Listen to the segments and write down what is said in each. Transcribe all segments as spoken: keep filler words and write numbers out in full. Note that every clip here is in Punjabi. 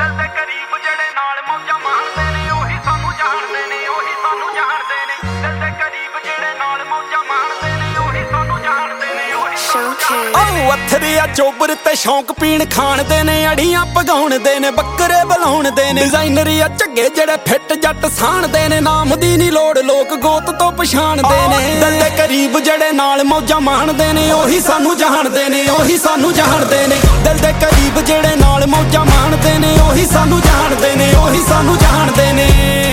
ਦਿਲ ਦੇ ਕਰੀਬ ਜਿਹੜੇ ਨਾਲ ਮੌਜਾਂ ਮਾਣਦੇ ਨੇ ਉਹੀ ਸਾਨੂੰ ਜਾਣਦੇ ਨੇ ਉਹੀ ਸਾਨੂੰ ਜਾਣਦੇ ਨੇ ਦਿਲ ਦੇ ਕਰੀਬ ਜਿਹੜੇ ਨਾਲ ਮੌਜਾਂ ਮਾਣਦੇ ਨੇ ਉਹੀ ਸਾਨੂੰ ਜਾਣਦੇ ਨੇ ਉਹੀ ਸਾਨੂੰ ਜਾਣਦੇ ਨੇ। ਓ ਅਥਰੇ ਆ ਚੋਬਰ ਤੇ ਸ਼ੌਂਕ ਪੀਣ ਖਾਣ ਦੇ ਨੇ ਅੜੀਆਂ ਪਗਾਉਣ ਦੇ ਨੇ ਬੱਕਰੇ ਬਲਾਉਣ ਦੇ ਨੇ ਡਿਜ਼ਾਈਨਰ ਆ ਝੱਗੇ ਜਿਹੜੇ ਫਿੱਟ ਜੱਟ ਸਾਣਦੇ ਨੇ ਨਾਮ ਦੀ ਨਹੀਂ ਲੋੜ ਲੋਕ ਗੋਤ ਤੋਂ ਪਛਾਣਦੇ ਨੇ ਦਿਲ ਦੇ ਕਰੀਬ ਜਿਹੜੇ ਨਾਲ ਮੌਜਾਂ ਮਾਣਦੇ ਨੇ ਉਹੀ ਸਾਨੂੰ ਜਾਣਦੇ ਨੇ ਉਹੀ ਸਾਨੂੰ ਜਾਣਦੇ ਨੇ ਦਿਲ ਦੇ ਕਰੀਬ ਜਿਹੜੇ ਨਾਲ ਮੌਜਾਂ ਮਾਣਦੇ ਨੇ ਉਹੀ ਸਾਨੂੰ ਜਾਣਦੇ ਨੇ ਉਹੀ ਸਾਨੂੰ ਜਾਣਦੇ ਨੇ।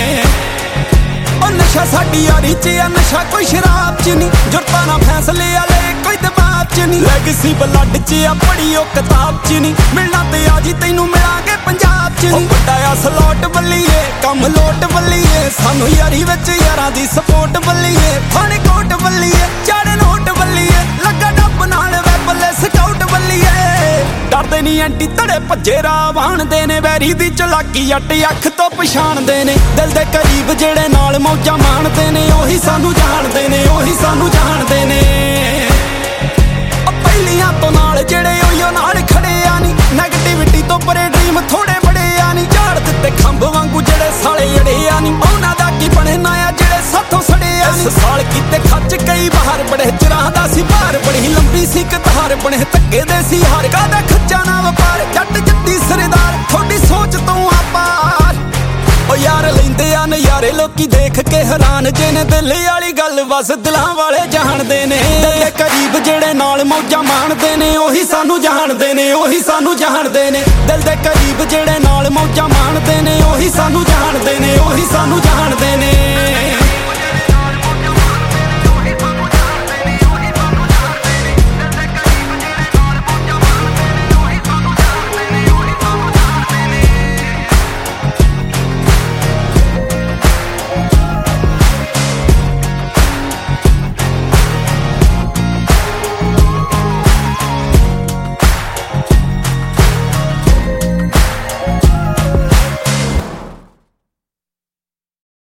ਉਹ ਨਸ਼ਾ ਸਾਡੀ ਯਾਰੀ ਚ ਆ ਨਸ਼ਾ ਕੋਈ ਸ਼ਰਾਬ ਚ ਨਹੀਂ ਜੁਰਤਾਂ ਨਾ ਫੈਸਲੇ ਵਾਲੇ ਕੋਈ ਦਬਾਅ ਚ ਨਹੀਂ ਲੈਗਸੀ ਬਲੱਡ ਚ ਆ ਪੜੀ ਉਹ ਕਿਤਾਬ ਚ ਨਹੀਂ ਮਿਲਣਾ ਤੇ ਆ ਜੀ ਤੈਨੂੰ ਮਿਲਾਂਗੇ ਪੰਜਾਬ ਚ ਨਹੀਂ ਵੱਡਾ ਆ ਸਲੋਟ ਬੱਲੀਏ ਕੰਮ ਲੋਟ ਬੱਲੀਏ ਸਾਨੂੰ ਯਾਰੀ ਵਿੱਚ ਯਾਰਾਂ ਦੀ ਸਪੋਰਟ ਬੱਲੀਏ ਫਾਣੇ ਕੋਟ ਬੱਲੀਏ ਚਾੜੇ ਨੋਟ ਬੱਲੀਏ ਲੱਗਾ ਡੱਬ ਨਾਲ ਵੇ ਬੱਲੇ ਸਕਾਊਟ ਬੱਲੀਏ ਡਰਦੇ ਨਹੀਂ ਐਂਟੀ ਧੜੇ ਭੱਜੇ ਰਾਹ ਵਾਣਦੇ ਨੇ ਵੈਰੀ ਦੀ ਚਲਾਕੀ ਜੱਟ ਅੱਖ ਤੋਂ ਪਛਾਣਦੇ ਨੇ ਦਿਲ ਦੇ ਕਰੀਬ ਜਿਹੜੇ ਨਾਲ ਮੌਜਾਂ ਮਾਣਦੇ ਨੇ ਉਹੀ ਸਾਨੂੰ ਜਾਣਦੇ ਨੇ ਉਹੀ ਸਾਨੂੰ ਜਾਣਦੇ ਨੇ। ਉਹ ਪਹਿਲੀਆਂ ਤੋਂ ਨਾਲ ਜਿਹੜੇ ਉਹੀਓ ਨਾਲ ਖੜੇ ਆ ਨੀ ਨੈਗੇਟਿਵਿਟੀ ਤੋਂ ਪਰੇ ਡ੍ਰੀਮ ਥੋੜੇ ਬੜੇ ਆ ਨੀ ਝਾੜ ਦਿੱਤੇ ਖੰਭ ਵਾਂਗੂ ਜਿਹੜੇ ਸਾਲੇ ਅੜੇ ਆ ਨੀ ਉਹਨਾਂ ਦਾ ਕੀ ਬਣਨਾ ਆ ਜਿਹੜੇ ਸਾਥੋਂ ਸੜੇ ਆ ਇਸ ਸਾਲ ਕੀਤੇ ਖੱਚ ਕਈ ਬਾਹਰ ਬੜੇ ਚਿਰਾਂ ਦਾ ਸੀ ਭਾਰ ਬੜੀ ਲੰਬੀ ਸੀ ਕਤਾਰ ਬਣੇ ਧੱਕੇ ਦੇ ਸੀ ਹਾਰ ਕਾਦਾ ਖੱਚਾ ਨਾ ਵਪਾਰ ਜੱਟ ਜੱਟੀ ਸਰਦਾਰ ਥੋੜੀ ਸੋਚ ਤੋਂ ਆਪਾਰ। ਓ ਯਾਰ ਲੈਂਦੇ ਆ ਨਜ਼ਾਰੇ ਲੋਕੀ ਦੇਖ ਕੇ ਹੈਰਾਨ ਜੇ ਨੇ ਦਿਲ ਵਾਲੀ ਗੱਲ ਬਸ ਦਿਲਾਂ ਵਾਲੇ ਜਾਣਦੇ ਨੇ ਦਿਲ ਦੇ ਕਰੀਬ ਜਿਹੜੇ ਨਾਲ ਮੌਜਾਂ ਮਾਣਦੇ ਨੇ ਉਹੀ ਸਾਨੂੰ ਜਾਣਦੇ ਨੇ ਉਹੀ ਸਾਨੂੰ ਜਾਣਦੇ ਨੇ ਦਿਲ ਦੇ ਕਰੀਬ ਜਿਹੜੇ ਨਾਲ ਮੌਜਾਂ ਮਾਣਦੇ ਨੇ ਉਹੀ ਸਾਨੂੰ ਜਾਣਦੇ ਨੇ ਉਹੀ ਸਾਨੂੰ ਜਾਣਦੇ ਨੇ।